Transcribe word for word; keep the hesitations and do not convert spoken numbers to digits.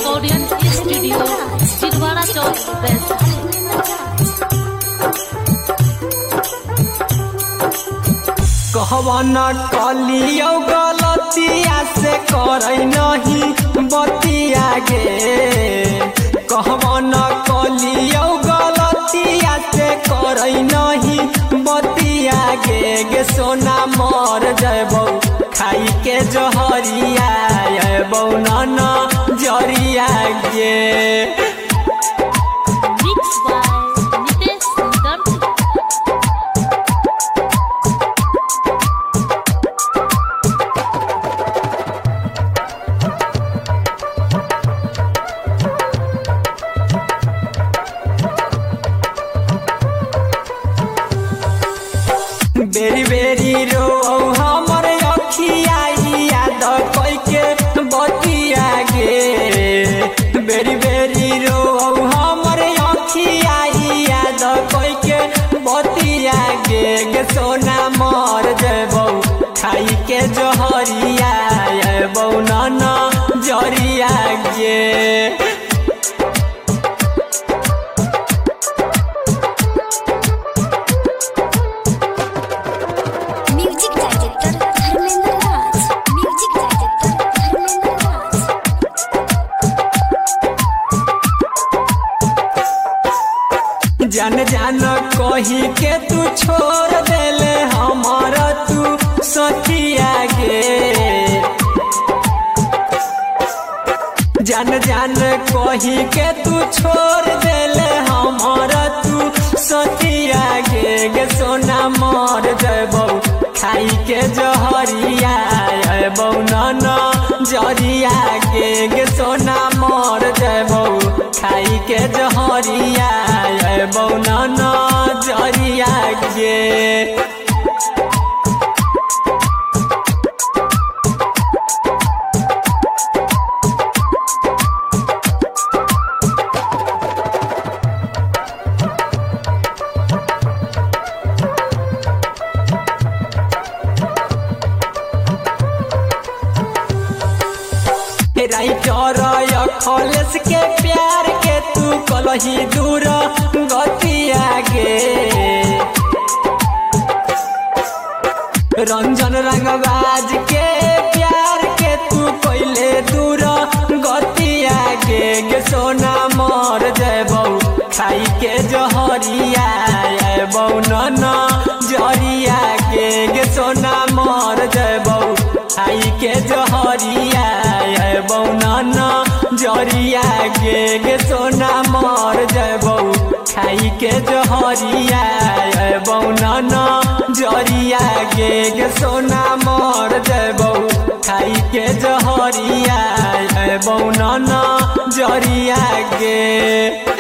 Recording studio Chirwara Chowk Vaishali. कहवाना कलियो गलतिया से करे नहीं बतिया गे, कहवाना कलियो गलतिया से करे नहीं बतिया गे गे सोना मर जयबौ खाई के जहरिया अबौ नाना जरिया गे। बेरी बेरी रो हमर अखिया याद कोई के बतिया गे, बेरी बेरी रो हमर अखिया याद कोई के बतिया गे गे सोना मर जयबौ खाई के जहरिया अबौ नाना जरिया गे। जान जान कही के तू छोड़ देले हमार तू सखिया गे, जान जान कही के तू छोड़ देले हमार तू सखिया गे गे सोना मर जयबौ खाई के जहरिया अबौ नाना जरिया गे गे सोना मर जयबौ खाई के जहरिया अबौ नाना जरिया गे। राइटर खलेस के प्यार के तू कलही दूर गतिया गे, रंजन रंगबाज के प्यार के तू पहले दूर गतिया गे गे सोना मर जयबौ खाई के जहरिया अबौ नाना जरिया गे गे सोना मर जयबौ खाई के जहरिया अबौ नाना जरिया गे गे सोना मर जयबौ खाई के जहरिया अबौ नाना जरिया गे गे सोना मर जयबौ खाई के जहरिया अबौ नाना जरिया गे।